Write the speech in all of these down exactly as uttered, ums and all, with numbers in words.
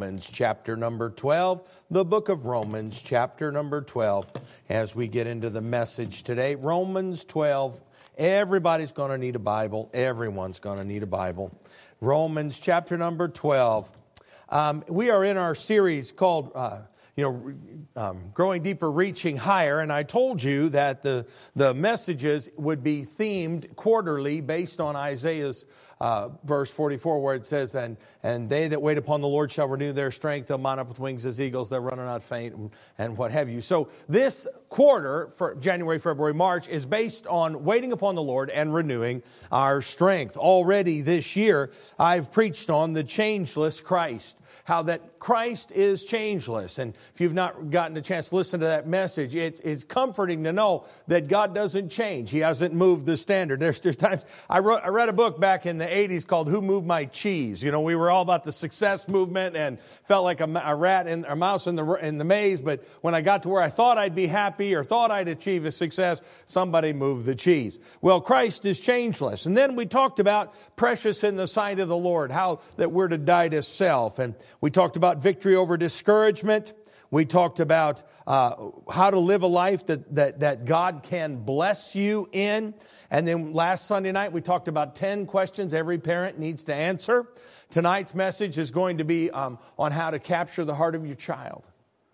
Romans chapter number twelve, the book of Romans chapter number twelve, as we get into the message today. Romans twelve, everybody's going to need a Bible. Everyone's going to need a Bible. Romans chapter number twelve. Um, we are in our series called, uh, you know, um, Growing Deeper, Reaching Higher. And I told you that the, the messages would be themed quarterly based on Isaiah's Uh, verse forty-four, where it says, and, and they that wait upon the Lord shall renew their strength. They'll mount up with wings as eagles. They'll run and not faint, and, and what have you. So this quarter, for January, February, March, is based on waiting upon the Lord and renewing our strength. Already this year, I've preached on the changeless Christ. How that Christ is changeless. And if you've not gotten a chance to listen to that message, it's, it's comforting to know that God doesn't change. He hasn't moved the standard. There's, there's times, I, wrote, I read a book back in the eighties called Who Moved My Cheese? You know, we were all about the success movement and felt like a, a rat in a mouse in the, in the maze. But when I got to where I thought I'd be happy or thought I'd achieve a success, somebody moved the cheese. Well, Christ is changeless. And then we talked about precious in the sight of the Lord, how that we're to die to self. And we talked about victory over discouragement. We talked about uh, how to live a life that, that, that God can bless you in. And then last Sunday night, we talked about ten questions every parent needs to answer. Tonight's message is going to be um, on how to capture the heart of your child.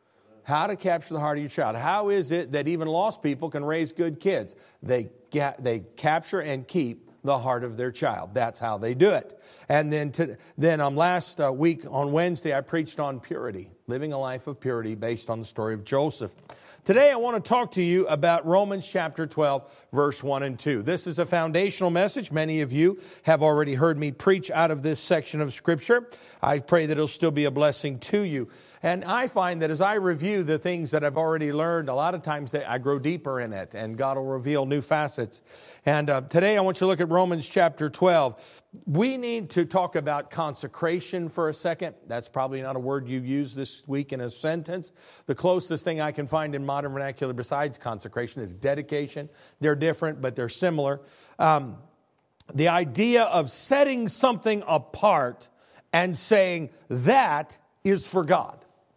How to capture the heart of your child. How is it that even lost people can raise good kids? They ga- they capture and keep the heart of their child. That's how they do it. And then to, then um, last uh, week on Wednesday, I preached on purity, living a life of purity based on the story of Joseph. Today, I want to talk to you about Romans chapter twelve, verse one and two. This is a foundational message. Many of you have already heard me preach out of this section of Scripture. I pray that it'll still be a blessing to you. And I find that as I review the things that I've already learned, a lot of times that I grow deeper in it, and God will reveal new facets. And uh, today, I want you to look at Romans chapter twelve. We need to talk about consecration for a second. That's probably not a word you use this week in a sentence. The closest thing I can find in modern vernacular besides consecration is dedication. They're different, but they're similar. Um, the idea of setting something apart and saying that is for God.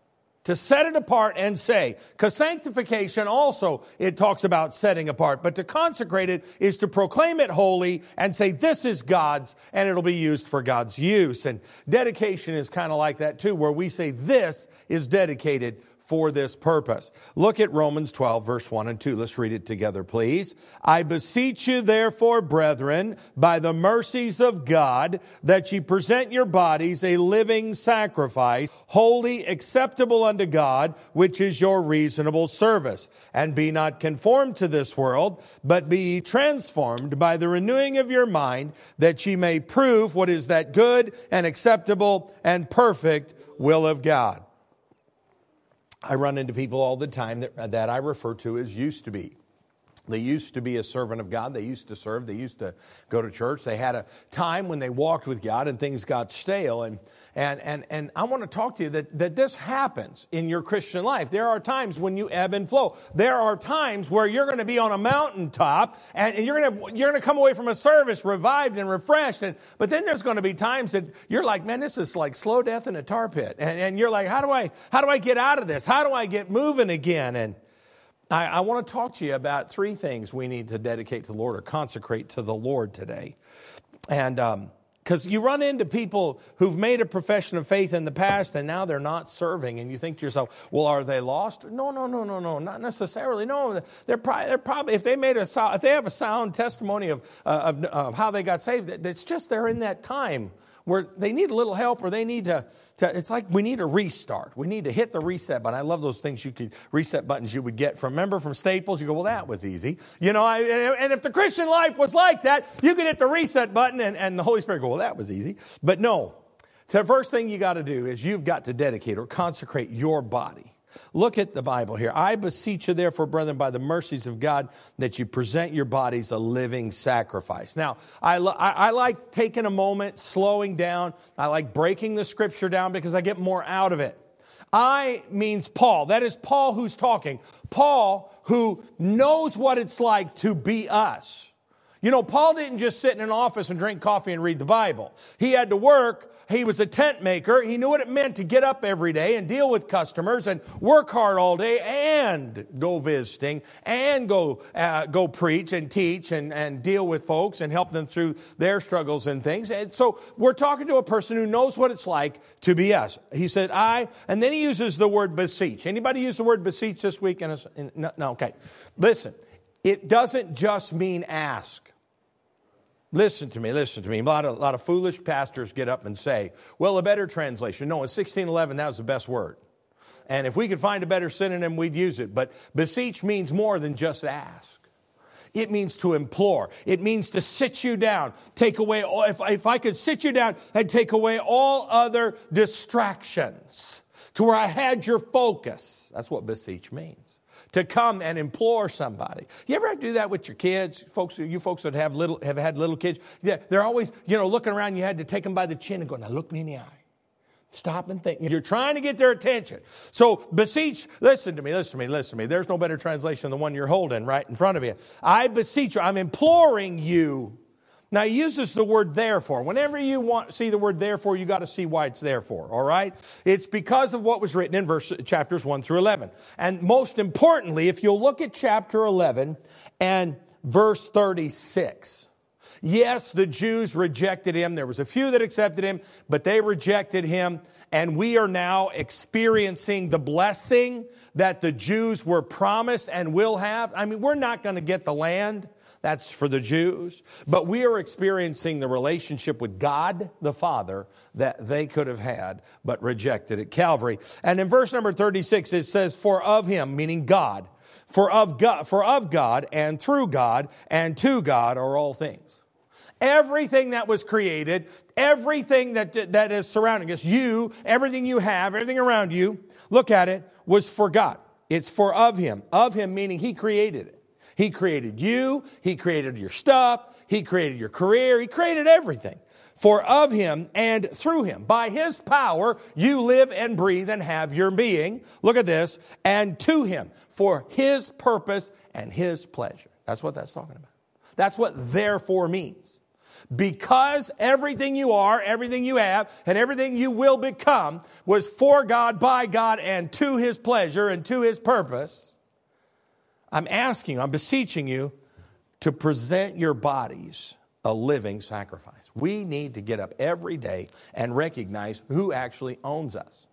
To set it apart and say, because sanctification also, it talks about setting apart, but to consecrate it is to proclaim it holy and say this is God's and it'll be used for God's use. And dedication is kind of like that too, where we say this is dedicated for this purpose. Look at Romans twelve, verse one and two. Let's read it together, please. I beseech you, therefore, brethren, by the mercies of God, that ye present your bodies a living sacrifice, holy, acceptable unto God, which is your reasonable service. And be not conformed to this world, but be ye transformed by the renewing of your mind, that ye may prove what is that good and acceptable and perfect will of God. I run into people all the time that, that I refer to as used to be. They used to be a servant of God. They used to serve. They used to go to church. They had a time when they walked with God and things got stale. And and and and I want to talk to you that, that this happens in your Christian life. There are times when you ebb and flow. There are times where you're going to be on a mountaintop and, and you're going to you're going to come away from a service revived and refreshed. And but then there's going to be times that you're like, man, this is like slow death in a tar pit. And, and you're like, how do I how do I get out of this? How do I get moving again? And I, I want to talk to you about three things we need to dedicate to the Lord or consecrate to the Lord today. And because um, you run into people who've made a profession of faith in the past and now they're not serving. And you think to yourself, well, are they lost? No, no, no, no, no, not necessarily. No, they're probably, they're probably if they made a if they have a sound testimony of, uh, of, of how they got saved, it's just they're in that time where they need a little help or they need to, to, it's like we need a restart. We need to hit the reset button. I love those things you could, reset buttons you would get from, remember from Staples? You go, well, that was easy. You know, I, and if the Christian life was like that, you could hit the reset button and, and the Holy Spirit go, well, that was easy. But no, the first thing you got to do is you've got to dedicate or consecrate your body. Look at the Bible here. I beseech you, therefore, brethren, by the mercies of God, that you present your bodies a living sacrifice. Now, I, lo- I, I like taking a moment, slowing down. I like breaking the Scripture down because I get more out of it. I means Paul. That is Paul who's talking. Paul who knows what it's like to be us. You know, Paul didn't just sit in an office and drink coffee and read the Bible. He had to work he was a tent maker. He knew what it meant to get up every day and deal with customers and work hard all day and go visiting and go uh, go preach and teach and, and deal with folks and help them through their struggles and things. And so we're talking to a person who knows what it's like to be us. He said, I, and then he uses the word beseech. Anybody use the word beseech this week? In a, in, no, no, okay. Listen, it doesn't just mean ask. Listen to me, listen to me. A lot of, a lot of foolish pastors get up and say, well, a better translation. No, in sixteen eleven, that was the best word. And if we could find a better synonym, we'd use it. But beseech means more than just ask. It means to implore. It means to sit you down. Take away, all, if, if I could sit you down and take away all other distractions to where I had your focus. That's what beseech means. To come and implore somebody. You ever have to do that with your kids? Folks, you folks that have little have had little kids, yeah, they're always, you know, looking around. You had to take them by the chin and go, now look me in the eye. Stop and think. You're trying to get their attention. So beseech, listen to me, listen to me, listen to me. There's no better translation than the one you're holding right in front of you. I beseech you, I'm imploring you. Now, he uses the word therefore. Whenever you want see the word therefore, you got to see why it's therefore, all right? It's because of what was written in verse chapters one through eleven. And most importantly, if you'll look at chapter eleven and verse thirty-six. Yes, the Jews rejected him. There was a few that accepted him, but they rejected him. And we are now experiencing the blessing that the Jews were promised and will have. I mean, we're not going to get the land. That's for the Jews. But we are experiencing the relationship with God the Father that they could have had, but rejected at Calvary. And in verse number thirty-six, it says, for of him, meaning God, for of God, for of God and through God and to God are all things. Everything that was created, everything that, that is surrounding us, you, everything you have, everything around you, look at it, was for God. It's for of him. Of him meaning he created it. He created you. He created your stuff. He created your career. He created everything. For of him and through him, by his power, you live and breathe and have your being. Look at this. And to him, for his purpose and his pleasure. That's what that's talking about. That's what therefore means. Because everything you are, everything you have, and everything you will become was for God, by God, and to his pleasure and to his purpose. I'm asking, I'm beseeching you to present your bodies a living sacrifice. We need to get up every day and recognize who actually owns us.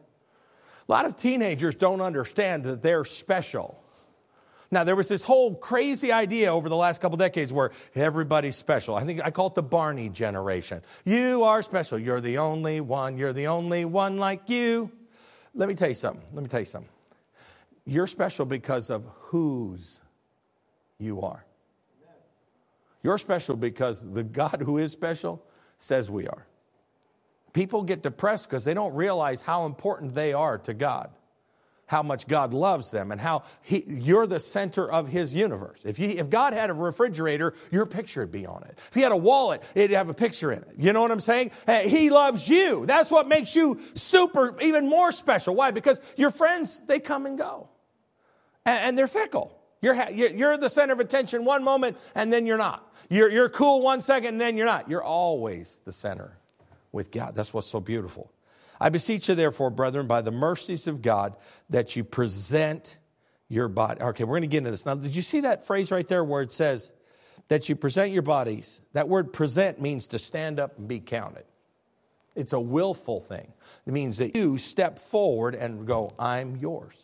A lot of teenagers don't understand that they're special. Now, there was this whole crazy idea over the last couple decades where everybody's special. I think I call it the Barney generation. You are special. You're the only one. You're the only one like you. Let me tell you something. Let me tell you something. You're special because of whose you are. You're special because the God who is special says we are. People get depressed because they don't realize how important they are to God, how much God loves them, and how he, you're the center of his universe. If, you, if God had a refrigerator, your picture would be on it. If he had a wallet, it'd have a picture in it. You know what I'm saying? He loves you. That's what makes you super, even more special. Why? Because your friends, they come and go. And they're fickle. You're, you're the center of attention one moment, and then you're not. You're, you're cool one second, and then you're not. You're always the center with God. That's what's so beautiful. I beseech you, therefore, brethren, by the mercies of God, that you present your body. Okay, we're going to get into this. Now, did you see that phrase right there where it says that you present your bodies? That word present means to stand up and be counted. It's a willful thing. It means that you step forward and go, I'm yours.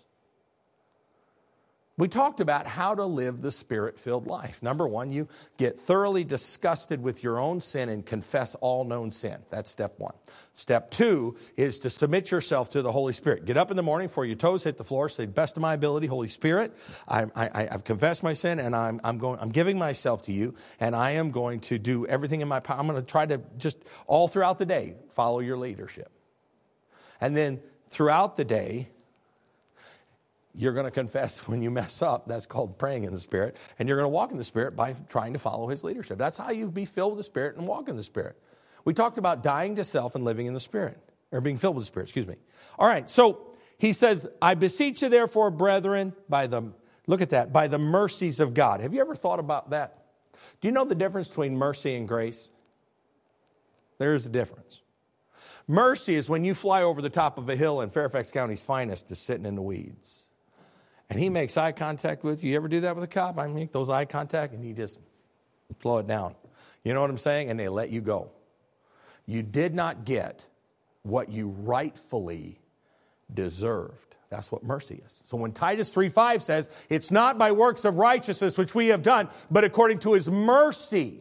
We talked about how to live the Spirit-filled life. Number one, you get thoroughly disgusted with your own sin and confess all known sin. That's step one. Step two is to submit yourself to the Holy Spirit. Get up in the morning before your toes hit the floor. Say, best of my ability, Holy Spirit, I, I, I've confessed my sin and I'm, I'm, going, I'm giving myself to you. And I am going to do everything in my power. I'm going to try to just all throughout the day follow your leadership. And then throughout the day, you're going to confess when you mess up. That's called praying in the Spirit. And you're going to walk in the Spirit by trying to follow his leadership. That's how you be filled with the Spirit and walk in the Spirit. We talked about dying to self and living in the Spirit. Or being filled with the Spirit, excuse me. All right, so he says, I beseech you therefore, brethren, by the, look at that, by the mercies of God. Have you ever thought about that? Do you know the difference between mercy and grace? There is a difference. Mercy is when you fly over the top of a hill and Fairfax County's finest is sitting in the weeds. And he makes eye contact with you. You ever do that with a cop? I make those eye contact and you just slow it down. You know what I'm saying? And they let you go. You did not get what you rightfully deserved. That's what mercy is. So when Titus three five says, it's not by works of righteousness which we have done, but according to his mercy,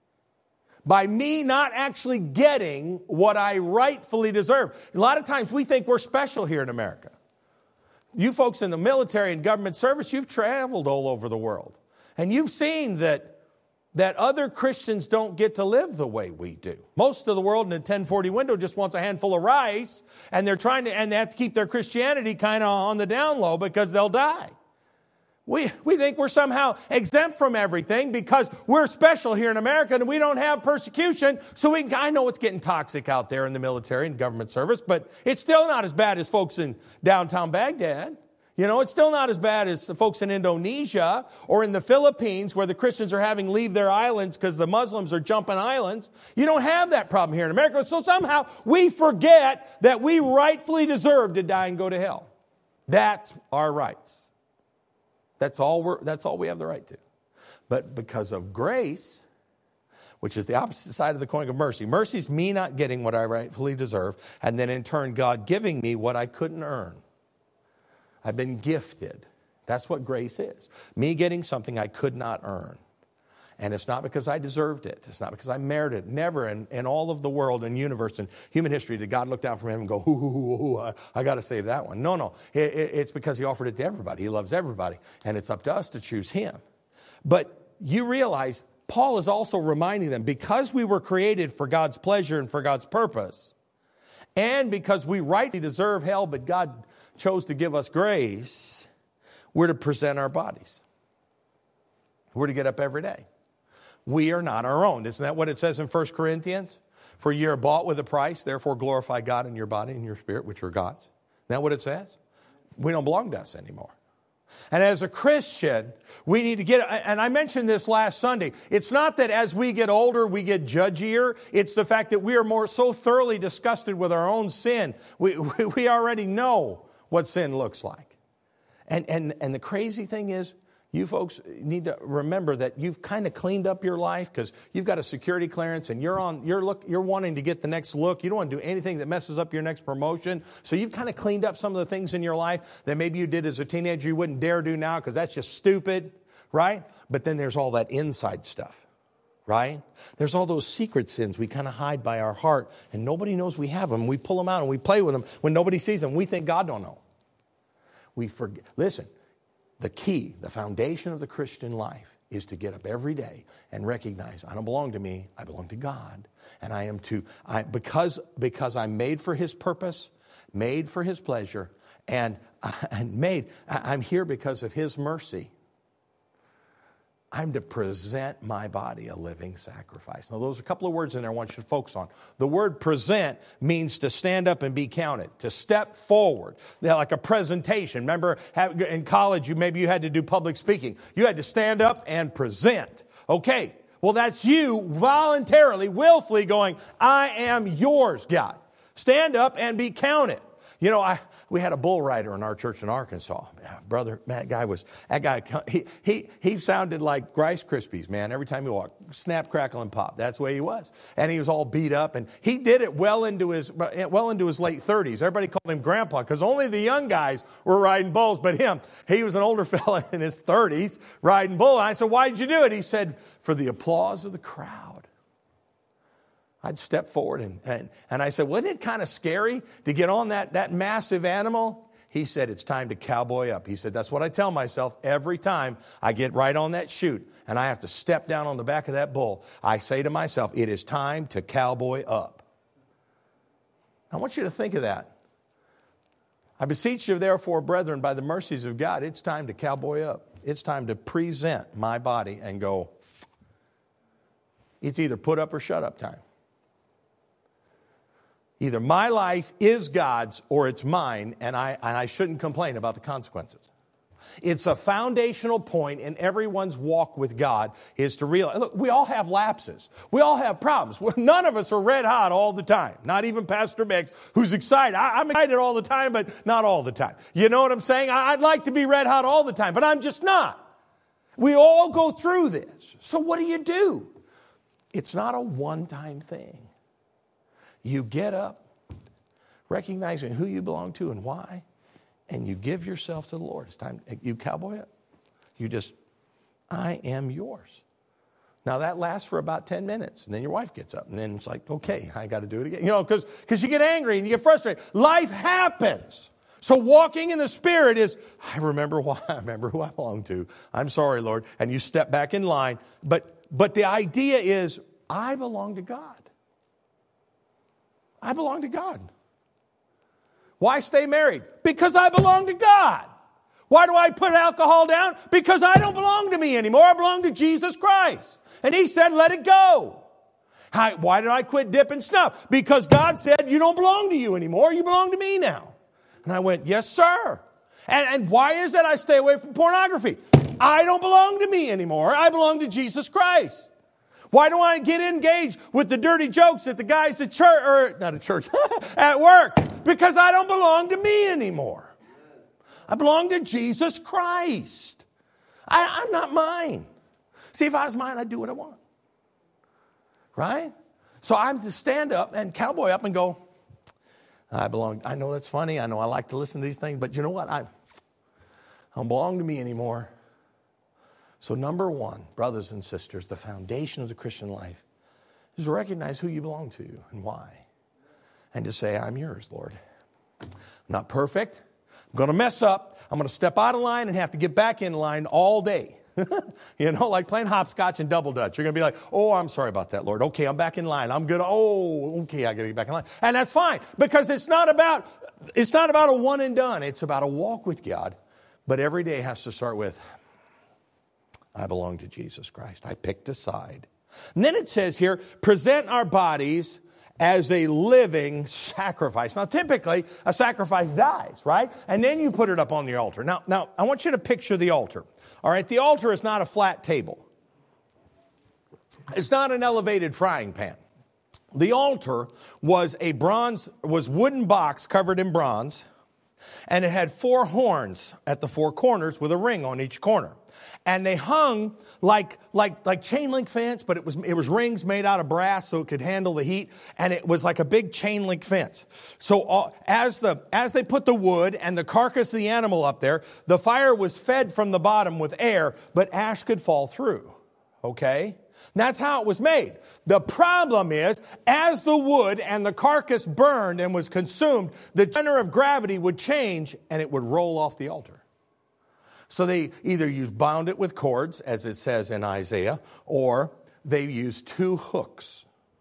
by me not actually getting what I rightfully deserve. A lot of times we think we're special here in America. You folks in the military and government service, you've traveled all over the world. And you've seen that, that other Christians don't get to live the way we do. Most of the world in the ten forty window just wants a handful of rice, and they're trying to, and they have to keep their Christianity kind of on the down low because they'll die. We, we think we're somehow exempt from everything because we're special here in America and we don't have persecution. So we, I know it's getting toxic out there in the military and government service, but it's still not as bad as folks in downtown Baghdad. You know, it's still not as bad as the folks in Indonesia or in the Philippines where the Christians are having leave their islands because the Muslims are jumping islands. You don't have that problem here in America. So somehow we forget that we rightfully deserve to die and go to hell. That's our rights. That's all we're, that's all we have the right to. But because of grace, which is the opposite side of the coin of mercy. Mercy is me not getting what I rightfully deserve, and then in turn God giving me what I couldn't earn. I've been gifted. That's what grace is. Me getting something I could not earn. And it's not because I deserved it. It's not because I merited it. Never in, in all of the world and universe and human history did God look down from heaven and go, hoo, hoo, hoo, hoo, I, I got to save that one. No, no. It, it, it's because he offered it to everybody. He loves everybody. And it's up to us to choose him. But you realize Paul is also reminding them, because we were created for God's pleasure and for God's purpose, and because we rightly deserve hell, but God chose to give us grace, we're to present our bodies. We're to get up every day. We are not our own. Isn't that what it says in First Corinthians? For ye are bought with a price, therefore glorify God in your body and your spirit, which are God's. Isn't that what it says? We don't belong to us anymore. And as a Christian, we need to get, and I mentioned this last Sunday, it's not that as we get older, we get judgier. It's the fact that we are more so thoroughly disgusted with our own sin. We, we, we already know what sin looks like. And, and, and the crazy thing is, you folks need to remember that you've kind of cleaned up your life because you've got a security clearance and you're on, you're look, you're wanting to get the next look. You don't want to do anything that messes up your next promotion. So you've kind of cleaned up some of the things in your life that maybe you did as a teenager you wouldn't dare do now because that's just stupid, right? But then there's all that inside stuff, right? There's all those secret sins we kind of hide by our heart and nobody knows we have them. We pull them out and we play with them when nobody sees them. We think God don't know. We forget. Listen. The key, the foundation of the Christian life is to get up every day and recognize I don't belong to me, I belong to God. And I am to, I, because, because I'm made for his purpose, made for his pleasure, and, and made, I'm here because of his mercy. I'm to present my body a living sacrifice. Now, those are a couple of words in there I want you to focus on. The word present means to stand up and be counted, to step forward, like a presentation. Remember, in college, you maybe you had to do public speaking. You had to stand up and present. Okay, well, that's you voluntarily, willfully going, I am yours, God. Stand up and be counted. You know, I... We had a bull rider in our church in Arkansas. Brother, that guy was, that guy, he, he, he sounded like Rice Krispies, man, every time he walked. Snap, crackle, and pop. That's the way he was. And he was all beat up. And he did it well into his, well into his late thirties. Everybody called him Grandpa because only the young guys were riding bulls. But him, he was an older fella in his thirties riding bull. And I said, why did you do it? He said, for the applause of the crowd. I'd step forward and, and, and I said, wasn't it kind of scary to get on that, that massive animal? He said, it's time to cowboy up. He said, that's what I tell myself every time I get right on that chute and I have to step down on the back of that bull. I say to myself, it is time to cowboy up. I want you to think of that. I beseech you, therefore, brethren, by the mercies of God, it's time to cowboy up. It's time to present my body and go, it's either put up or shut up time. Either my life is God's or it's mine, and I, and I shouldn't complain about the consequences. It's a foundational point in everyone's walk with God is to realize, look, we all have lapses. We all have problems. None of us are red hot all the time. Not even Pastor Beggs, who's excited. I, I'm excited all the time, but not all the time. You know what I'm saying? I, I'd like to be red hot all the time, but I'm just not. We all go through this. So what do you do? It's not a one-time thing. You get up, recognizing who you belong to and why, and you give yourself to the Lord. It's time. You cowboy it. You just, I am yours. Now, that lasts for about ten minutes, and then your wife gets up, and then it's like, okay, I got to do it again. You know, because because you get angry and you get frustrated. Life happens. So walking in the Spirit is, I remember why, I remember who I belong to. I'm sorry, Lord. And you step back in line. But but the idea is, I belong to God. I belong to God. Why stay married? Because I belong to God. Why do I put alcohol down? Because I don't belong to me anymore. I belong to Jesus Christ. And He said, let it go. How, why did I quit dipping snuff? Because God said, you don't belong to you anymore. You belong to me now. And I went, yes, sir. And, and why is that I stay away from pornography? I don't belong to me anymore. I belong to Jesus Christ. Why do I get engaged with the dirty jokes that the guys at church, or not at church, at work? Because I don't belong to me anymore. I belong to Jesus Christ. I, I'm not mine. See, if I was mine, I'd do what I want. Right? So I'm to stand up and cowboy up and go, I belong. I know that's funny. I know I like to listen to these things, but you know what? I, I don't belong to me anymore. So number one, brothers and sisters, the foundation of the Christian life is to recognize who you belong to and why. And to say, I'm yours, Lord. I'm not perfect. I'm going to mess up. I'm going to step out of line and have to get back in line all day. You know, like playing hopscotch and double dutch. You're going to be like, oh, I'm sorry about that, Lord. Okay, I'm back in line. I'm good. Oh, okay, I got to get back in line. And that's fine, because it's not about, it's not about a one and done. It's about a walk with God. But every day has to start with, I belong to Jesus Christ. I picked a side. And then it says here, present our bodies as a living sacrifice. Now, typically, a sacrifice dies, right? And then you put it up on the altar. Now, now, I want you to picture the altar. All right, the altar is not a flat table. It's not an elevated frying pan. The altar was a bronze, was wooden box covered in bronze, and it had four horns at the four corners with a ring on each corner. And they hung like like like chain link fence, but it was it was rings made out of brass so it could handle the heat, and it was like a big chain link fence. So uh, as the as they put the wood and the carcass of the animal up there, the fire was fed from the bottom with air, but ash could fall through. Okay? And that's how it was made. The problem is, as the wood and the carcass burned and was consumed, the center of gravity would change and it would roll off the altar. So they either used bound it with cords, as it says in Isaiah, or they used two hooks.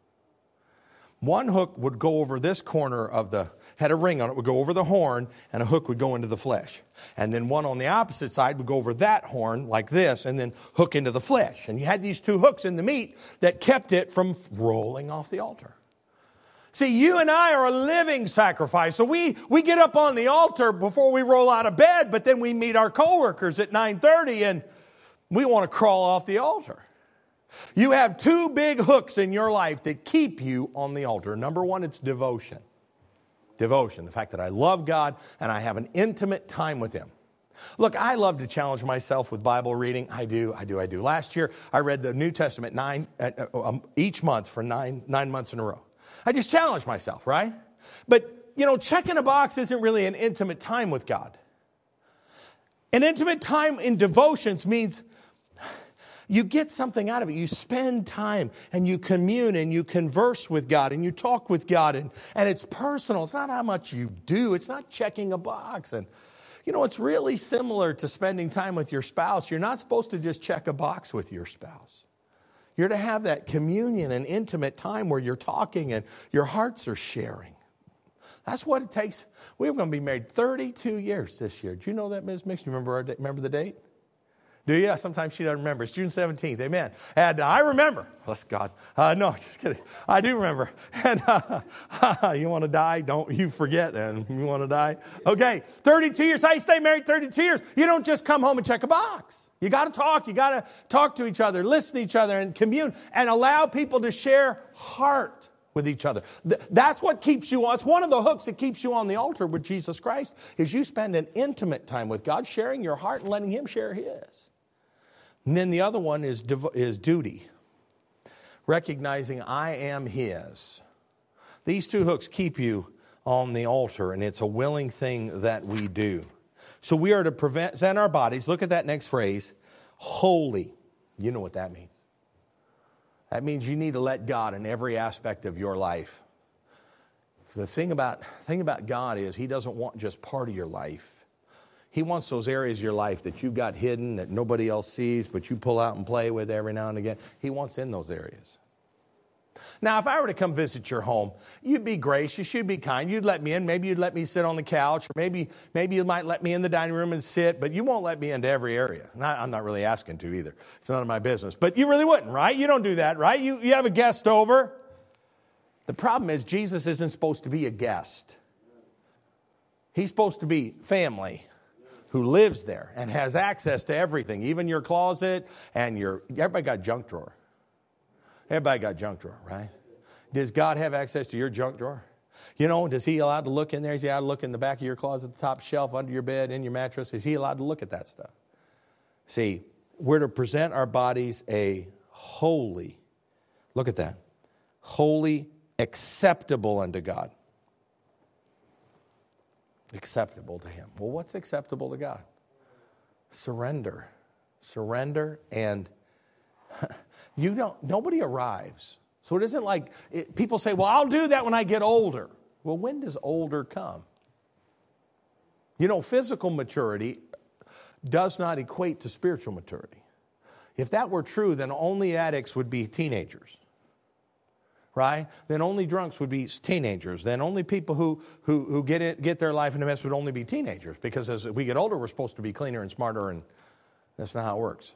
One hook would go over this corner of the, had a ring on it, would go over the horn, and a hook would go into the flesh. And then one on the opposite side would go over that horn like this, and then hook into the flesh. And you had these two hooks in the meat that kept it from rolling off the altar. See, you and I are a living sacrifice. So we, we get up on the altar before we roll out of bed, but then we meet our coworkers at nine thirty and we want to crawl off the altar. You have two big hooks in your life that keep you on the altar. Number one, it's devotion. Devotion, the fact that I love God and I have an intimate time with Him. Look, I love to challenge myself with Bible reading. I do, I do, I do. Last year, I read the New Testament nine uh, um, each month for nine nine months in a row. I just challenge myself, right? But, you know, checking a box isn't really an intimate time with God. An intimate time in devotions means you get something out of it. You spend time and you commune and you converse with God and you talk with God, and, and it's personal. It's not how much you do. It's not checking a box. And, you know, it's really similar to spending time with your spouse. You're not supposed to just check a box with your spouse. You're to have that communion and intimate time where you're talking and your hearts are sharing. That's what it takes. We're going to be married thirty-two years this year. Do you know that, Miz Mix? Do you remember, our, remember the date? Do you? Sometimes she doesn't remember. It's June seventeenth. Amen. And I remember. Bless God. Uh, no, just kidding. I do remember. And uh, you want to die? Don't you forget then. You want to die? Okay. thirty-two years. How you stay married thirty-two years? You don't just come home and check a box. You got to talk. You got to talk to each other, listen to each other, and commune, and allow people to share heart with each other. That's what keeps you on. It's one of the hooks that keeps you on the altar with Jesus Christ, is you spend an intimate time with God, sharing your heart and letting Him share His. And then the other one is, is duty. Recognizing I am His. These two hooks keep you on the altar, and it's a willing thing that we do. So we are to present our bodies, look at that next phrase, holy. You know what that means. That means you need to let God in every aspect of your life. The thing about, thing about God is He doesn't want just part of your life. He wants those areas of your life that you've got hidden, that nobody else sees, but you pull out and play with every now and again. He wants in those areas. Now, if I were to come visit your home, you'd be gracious, you'd be kind, you'd let me in. Maybe you'd let me sit on the couch, or maybe maybe you might let me in the dining room and sit, but you won't let me into every area. And I, I'm not really asking to either. It's none of my business. But you really wouldn't, right? You don't do that, right? You, you have a guest over. The problem is Jesus isn't supposed to be a guest. He's supposed to be family who lives there and has access to everything, even your closet and your, everybody got junk drawer. Everybody got junk drawer, right? Does God have access to your junk drawer? You know, does He allowed to look in there? Is He allowed to look in the back of your closet, the top shelf, under your bed, in your mattress? Is He allowed to look at that stuff? See, we're to present our bodies a holy, look at that, holy, acceptable unto God. Acceptable to Him. Well, what's acceptable to God? Surrender. Surrender, and you don't, nobody arrives. So it isn't like, it, people say, well, I'll do that when I get older. Well, when does older come? You know, physical maturity does not equate to spiritual maturity. If that were true, then only addicts would be teenagers. Right? Then only drunks would be teenagers. Then only people who, who, who get it, get their life in a mess would only be teenagers. Because as we get older, we're supposed to be cleaner and smarter, and that's not how it works.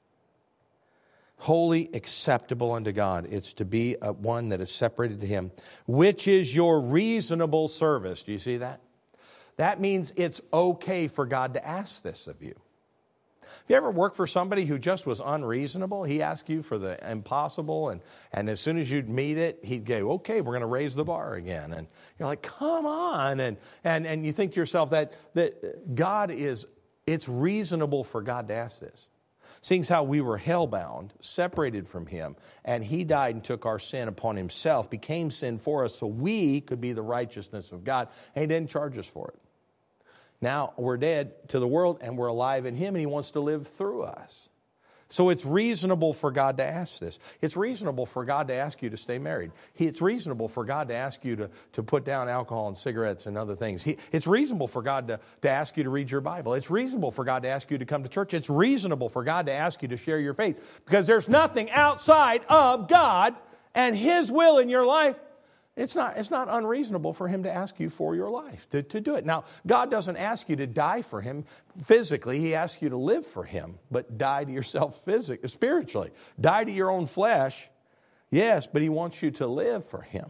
Holy, acceptable unto God. It's to be a one that is separated to Him, which is your reasonable service. Do you see that? That means it's okay for God to ask this of you. Have you ever worked for somebody who just was unreasonable? He asked you for the impossible, and, and as soon as you'd meet it, he'd go, okay, we're going to raise the bar again. And you're like, come on. And, and, and you think to yourself that, that God is, it's reasonable for God to ask this. Seeing how we were hellbound, separated from Him, and He died and took our sin upon Himself, became sin for us so we could be the righteousness of God, and He didn't charge us for it. Now we're dead to the world and we're alive in Him, and He wants to live through us. So it's reasonable for God to ask this. It's reasonable for God to ask you to stay married. It's reasonable for God to ask you to, to put down alcohol and cigarettes and other things. He, it's reasonable for God to, to ask you to read your Bible. It's reasonable for God to ask you to come to church. It's reasonable for God to ask you to share your faith. Because there's nothing outside of God and His will in your life. It's not, it's not unreasonable for Him to ask you for your life, to, to do it. Now, God doesn't ask you to die for Him physically. He asks you to live for Him, but die to yourself physically, spiritually. Die to your own flesh, yes, but He wants you to live for Him.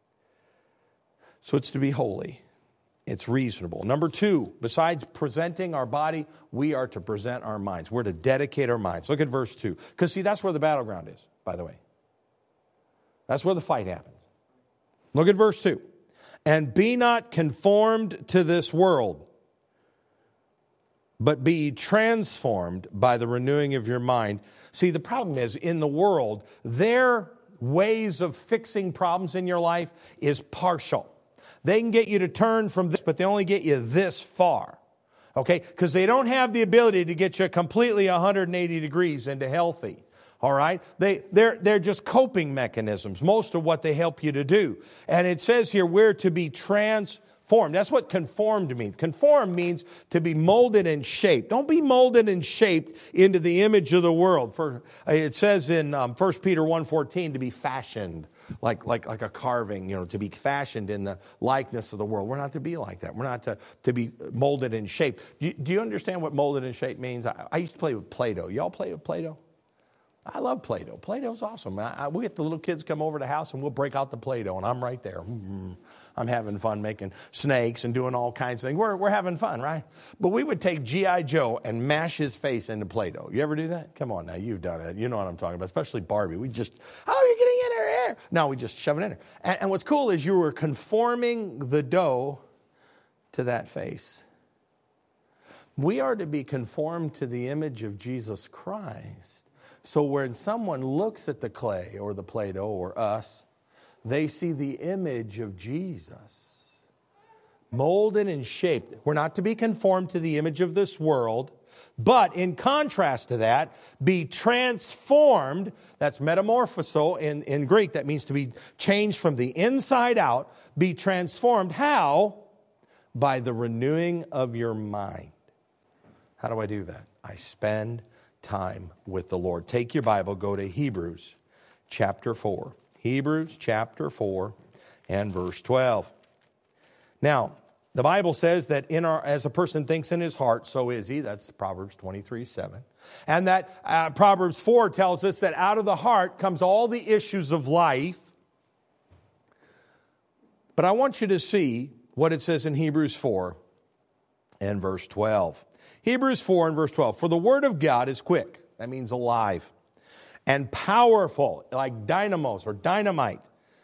So it's to be holy. It's reasonable. Number two, besides presenting our body, we are to present our minds. We're to dedicate our minds. Look at verse two. Because, see, that's where the battleground is, by the way. That's where the fight happens. Look at verse two. And be not conformed to this world, but be transformed by the renewing of your mind. See, the problem is, in the world, their ways of fixing problems in your life is partial. They can get you to turn from this, but they only get you this far. Okay? Because they don't have the ability to get you completely one hundred eighty degrees into healthy. All right? They, they're, they're just coping mechanisms, most of what they help you to do. And it says here, we're to be transformed. That's what conformed means. Conform means to be molded and shaped. Don't be molded and shaped into the image of the world. For, it says in um, First Peter one fourteen to be fashioned like, like, like a carving, you know, to be fashioned in the likeness of the world. We're not to be like that. We're not to, to be molded and shaped. Do you, do you understand what molded and shaped means? I, I used to play with Play-Doh. Y'all play with Play-Doh? I love Play-Doh. Play-Doh's awesome. I, I, we get the little kids come over to the house and we'll break out the Play-Doh, and I'm right there. Mm-hmm. I'm having fun making snakes and doing all kinds of things. We're, we're having fun, right? But we would take G I. Joe and mash his face into Play-Doh. You ever do that? Come on now, you've done it. You know what I'm talking about, especially Barbie. We just, oh, you're getting in her hair. No, we just shove it in her. And, and what's cool is you were conforming the dough to that face. We are to be conformed to the image of Jesus Christ. So when someone looks at the clay or the Play-Doh or us, they see the image of Jesus. Molded and shaped. We're not to be conformed to the image of this world, but in contrast to that, be transformed. That's metamorphoso in, in Greek. That means to be changed from the inside out. Be transformed. How? By the renewing of your mind. How do I do that? I spend time with the Lord. Take your Bible, go to Hebrews chapter four. Hebrews chapter four and verse twelve. Now, the Bible says that in our, as a person thinks in his heart, so is he. That's Proverbs twenty-three seven. And that uh, Proverbs four tells us that out of the heart comes all the issues of life. But I want you to see what it says in Hebrews four and verse twelve. Hebrews four and verse twelve. For the word of God is quick. That means alive. And powerful, like dynamos or dynamite.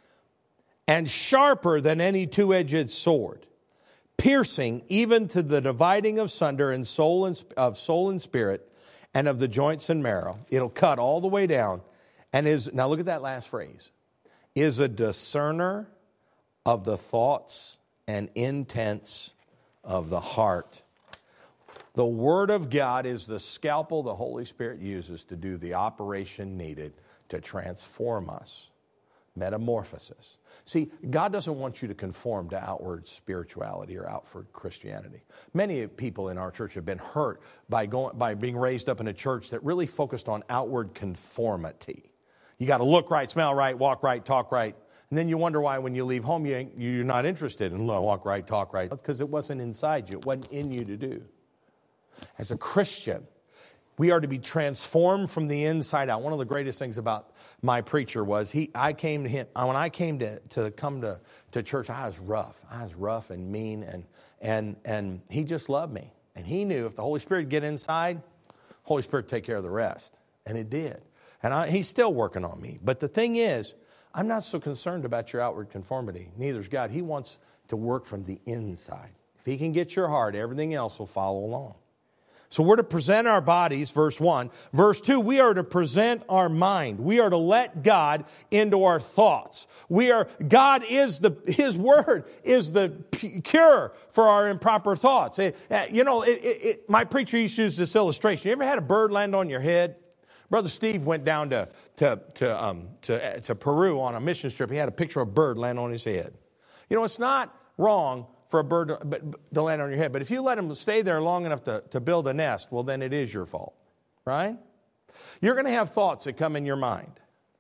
And sharper than any two-edged sword. Piercing even to the dividing of sunder and soul and, of soul and spirit, and of the joints and marrow. It'll cut all the way down. And is, now look at that last phrase. Is a discerner of the thoughts and intents of the heart. The Word of God is the scalpel the Holy Spirit uses to do the operation needed to transform us. Metamorphosis. See, God doesn't want you to conform to outward spirituality or outward Christianity. Many people in our church have been hurt by going, by being raised up in a church that really focused on outward conformity. You got to look right, smell right, walk right, talk right. And then you wonder why when you leave home you ain't, you're not interested in walk right, talk right. Because it wasn't inside you. It wasn't in you to do. As a Christian, we are to be transformed from the inside out. One of the greatest things about my preacher was he. I came to him when I came to, to come to, to church. I was rough. I was rough and mean, and and and he just loved me. And he knew if the Holy Spirit would get inside, Holy Spirit would take care of the rest, and it did. And I, he's still working on me. But the thing is, I'm not so concerned about your outward conformity. Neither is God. He wants to work from the inside. If He can get your heart, everything else will follow along. So we're to present our bodies, verse one. Verse two, we are to present our mind. We are to let God into our thoughts. We are, God is the, His Word is the cure for our improper thoughts. It, you know, it, it, it, my preacher used to use this illustration. You ever had a bird land on your head? Brother Steve went down to, to, to, um, to, to Peru on a mission trip. He had a picture of a bird land on his head. You know, it's not wrong for a bird to, to land on your head. But if you let him stay there long enough to, to build a nest, well, then it is your fault, right? You're going to have thoughts that come in your mind.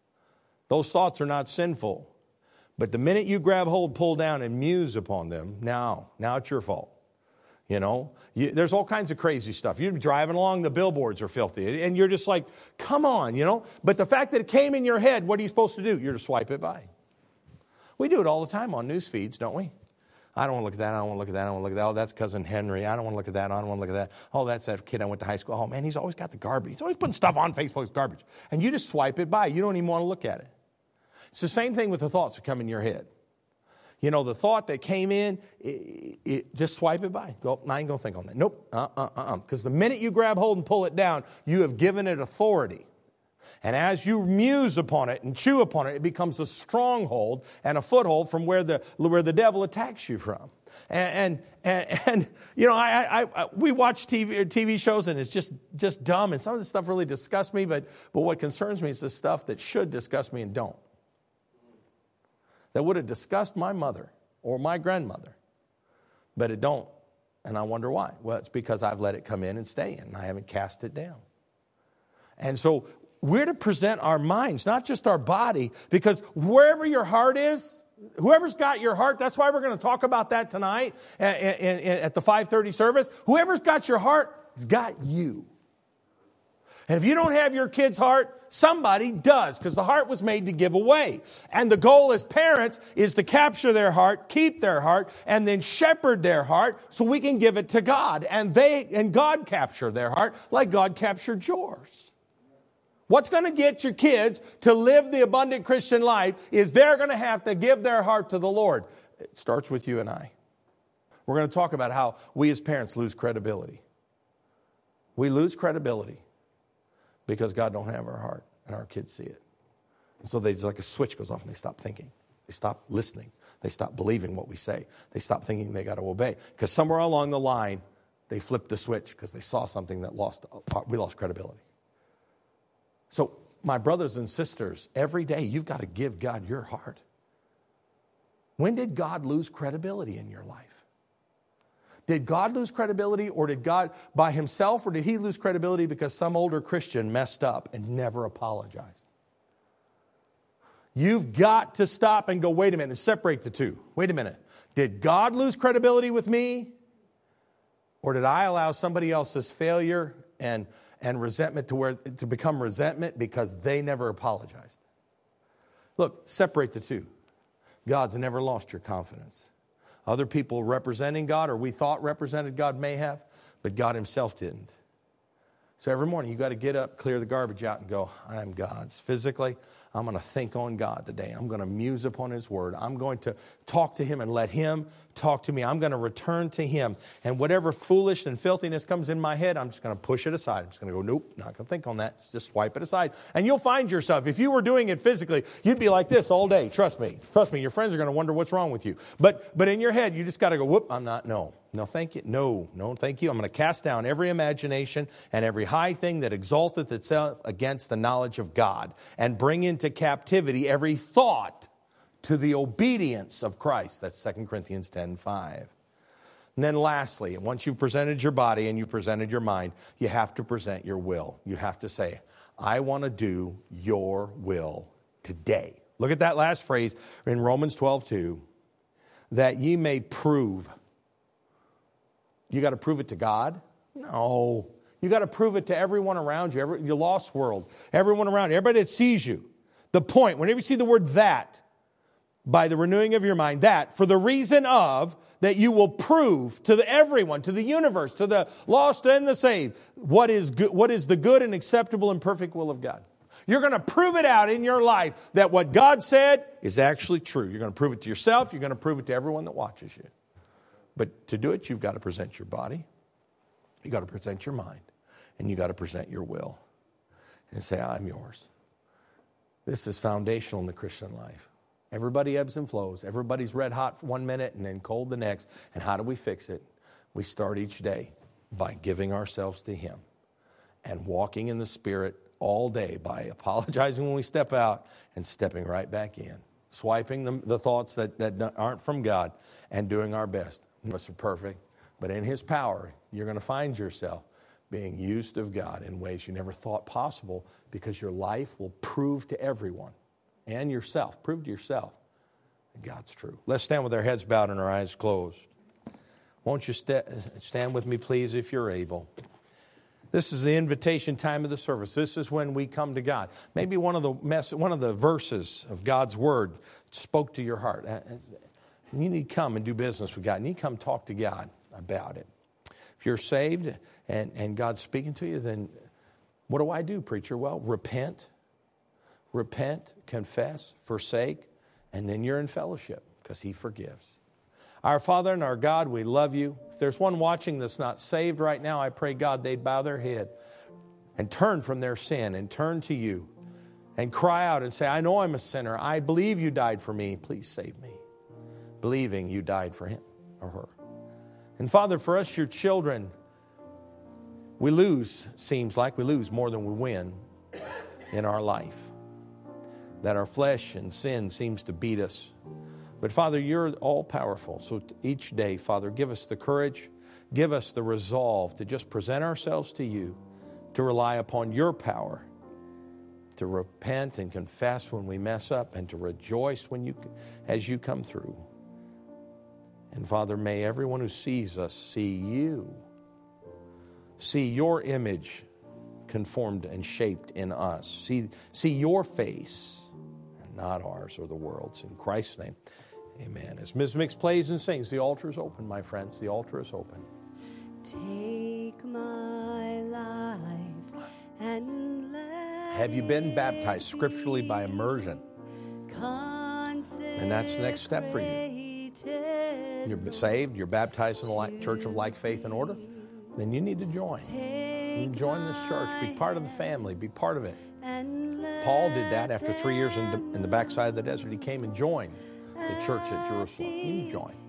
Those thoughts are not sinful. But the minute you grab hold, pull down, and muse upon them, now, now it's your fault. You know, you, there's all kinds of crazy stuff. You're driving along, the billboards are filthy, and you're just like, come on, you know. But the fact that it came in your head, what are you supposed to do? You're to swipe it by. We do it all the time on news feeds, don't we? I don't want to look at that. I don't want to look at that. I don't want to look at that. Oh, that's Cousin Henry. I don't want to look at that. I don't want to look at that. Oh, that's that kid I went to high school. Oh, man, he's always got the garbage. He's always putting stuff on Facebook as garbage. And you just swipe it by. You don't even want to look at it. It's the same thing with the thoughts that come in your head. You know, the thought that came in, it, it, just swipe it by. Go, I ain't going to think on that. Nope. Uh-uh, uh-uh. Because the minute you grab hold and pull it down, you have given it authority. And as you muse upon it and chew upon it, it becomes a stronghold and a foothold from where the where the devil attacks you from. And and and, and you know, I, I, I we watch T V T V shows and it's just just dumb. And some of this stuff really disgusts me. But but what concerns me is the stuff that should disgust me and don't. That would have disgusted my mother or my grandmother, but it don't. And I wonder why. Well, it's because I've let it come in and stay in. And I haven't cast it down. And so we're to present our minds, not just our body, because wherever your heart is, whoever's got your heart, that's why we're going to talk about that tonight at, at, at the five thirty service. Whoever's got your heart has got you. And if you don't have your kid's heart, somebody does, because the heart was made to give away. And the goal as parents is to capture their heart, keep their heart, and then shepherd their heart so we can give it to God. And they and God capture their heart like God captured yours. What's going to get your kids to live the abundant Christian life is they're going to have to give their heart to the Lord. It starts with you and I. We're going to talk about how we as parents lose credibility. We lose credibility because God don't have our heart, and our kids see it. And so they, like a switch goes off, and they stop thinking. They stop listening. They stop believing what we say. They stop thinking they got to obey. Because somewhere along the line, they flipped the switch because they saw something that lost, we lost credibility. So, my brothers and sisters, every day you've got to give God your heart. When did God lose credibility in your life? Did God lose credibility, or did God by himself, or did he lose credibility because some older Christian messed up and never apologized? You've got to stop and go, wait a minute, and separate the two. Wait a minute. Did God lose credibility with me? Or did I allow somebody else's failure and, and resentment to where to become resentment because they never apologized? Look, separate the two. God's never lost your confidence. Other people representing God, or we thought represented God, may have, but God himself didn't. So every morning you got to get up, clear the garbage out, and go, I'm God's. Physically, I'm going to think on God today. I'm going to muse upon his word. I'm going to talk to him and let him talk to me. I'm going to return to him. And whatever foolish and filthiness comes in my head, I'm just going to push it aside. I'm just going to go, nope, not going to think on that. Just swipe it aside. And you'll find yourself, if you were doing it physically, you'd be like this all day. Trust me. Trust me. Your friends are going to wonder what's wrong with you. But but in your head, you just got to go, whoop, I'm not, no. No, thank you. No, no, thank you. I'm going to cast down every imagination and every high thing that exalteth itself against the knowledge of God, and bring into captivity every thought to the obedience of Christ. That's Second Corinthians ten five. And then lastly, once you've presented your body and you've presented your mind, you have to present your will. You have to say, I want to do your will today. Look at that last phrase in Romans twelve two. That ye may prove. You got to prove it to God? No. You got to prove it to everyone around you, every, your lost world, everyone around you, everybody that sees you. The point, whenever you see the word that, by the renewing of your mind, that, for the reason of, that you will prove to the, everyone, to the universe, to the lost and the saved, what is good, what is the good and acceptable and perfect will of God. You're going to prove it out in your life that what God said is actually true. You're going to prove it to yourself. You're going to prove it to everyone that watches you. But to do it, you've got to present your body, you've got to present your mind, and you've got to present your will. And say, I'm yours. This is foundational in the Christian life. Everybody ebbs and flows. Everybody's red hot for one minute and then cold the next. And how do we fix it? We start each day by giving ourselves to him and walking in the Spirit all day by apologizing when we step out and stepping right back in. Swiping the, the thoughts that, that aren't from God and doing our best. None of us are perfect, but in his power, you're going to find yourself being used of God in ways you never thought possible, because your life will prove to everyone and yourself, prove to yourself that God's true. Let's stand with our heads bowed and our eyes closed. Won't you st- stand with me, please, if you're able. This is the invitation time of the service. This is when we come to God. Maybe one of the mess- one of the verses of God's word spoke to your heart. You need to come and do business with God. You need to come talk to God about it. If you're saved and, and God's speaking to you, then what do I do, preacher? Well, repent. Repent, confess, forsake, and then you're in fellowship because he forgives. Our Father and our God, we love you. If there's one watching that's not saved right now, I pray, God, they'd bow their head and turn from their sin and turn to you and cry out and say, I know I'm a sinner. I believe you died for me. Please save me. Believing you died for him or her. And Father, for us, your children, we lose, seems like we lose more than we win in our life. That our flesh and sin seems to beat us. But Father, you're all powerful. So each day, Father, give us the courage, give us the resolve to just present ourselves to you, to rely upon your power to repent and confess when we mess up, and to rejoice when you, as you come through. And Father, may everyone who sees us see you, see your image conformed and shaped in us, see, see your face and not ours or the world's. In Christ's name, amen. As Miz Mix plays and sings, the altar is open, my friends. The altar is open. Take my life and let Have you been baptized scripturally by immersion? And that's the next step for you. You're saved, you're baptized in the Church of Like Faith and Order, then you need to join. You can join this church, be part of the family, be part of it. Paul did that after three years in the, in the backside of the desert. He came and joined the church at Jerusalem. You can join.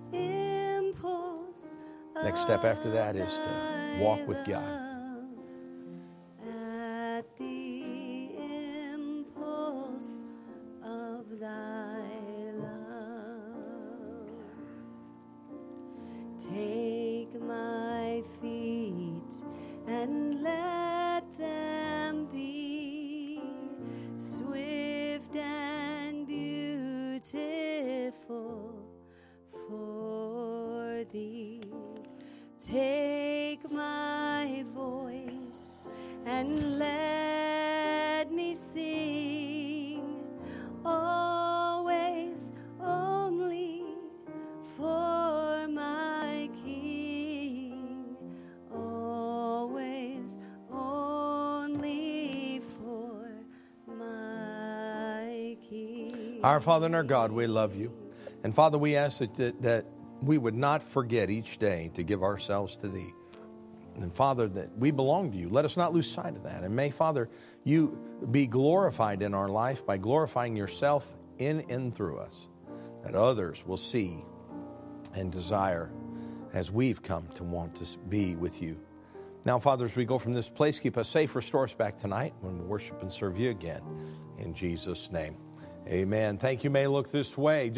Next step after that is to walk with God. At the impulse of thy love, take my feet and let them be swift and beautiful for thee. Take my voice and let me sing, always only for my King, always only for my King. Our Father and our God, we love you. And Father, we ask that, that, that we would not forget each day to give ourselves to thee. And Father, that we belong to you. Let us not lose sight of that. And may, Father, you be glorified in our life by glorifying yourself in and through us, that others will see and desire as we've come to want to be with you. Now, Father, as we go from this place, keep us safe, restore us back tonight when we worship and serve you again. In Jesus' name, amen. Thank you. May look this way.